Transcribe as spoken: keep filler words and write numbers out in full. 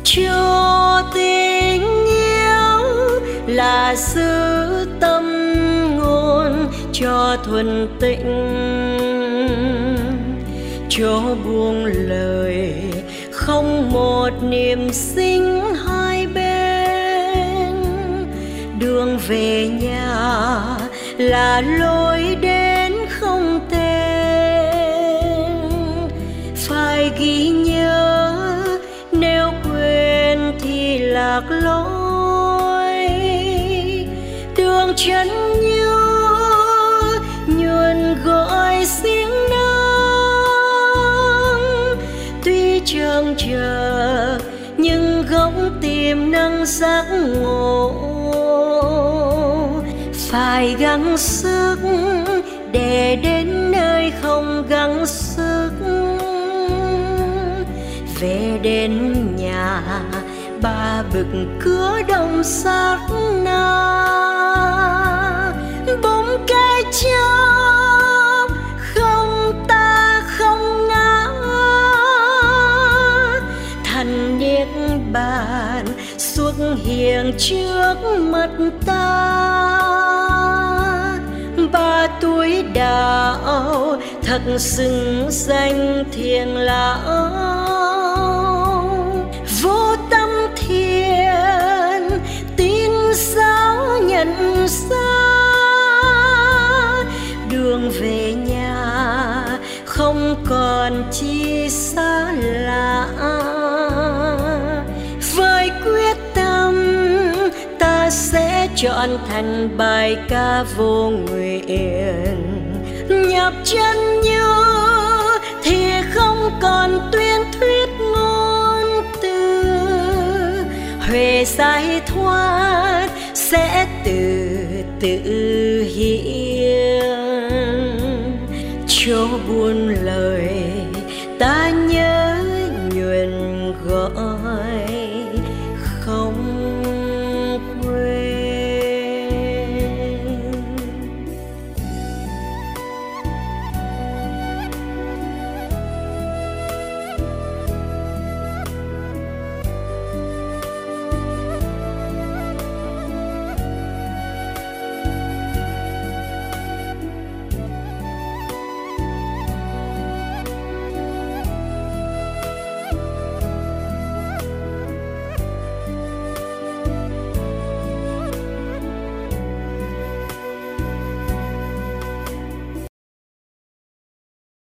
cho tình yêu là giữ tâm ngôn cho thuần tịnh, cho buông lời không một niềm sinh hai bên. Đường về nhà là lối đến không tên, phải ghi nhớ nếu quên thì lạc lối. Đường chân như nhuần gọi tiếng nắng, tuy chần chờ nhưng góc tìm năng giác ngộ. Phải gắng sức để đến nơi không gắng sức, về đến nhà ba bực cửa đông sát na. Bóng cây trong không ta không ngã, thành niết bàn xuất hiện trước mắt ta. Ba tuổi đạo thật xứng danh thiền lão, vô tâm thiền tin giáo nhận ra. Đường về nhà không còn chi xa lạ, với quyết tâm ta sẽ chọn thành bài ca vô nguyện. Nhập chân như thì không còn tuyên thuyết ngôn từ, huệ giải thoát sẽ từ từ hiện. Cho buồn lời ta nhớ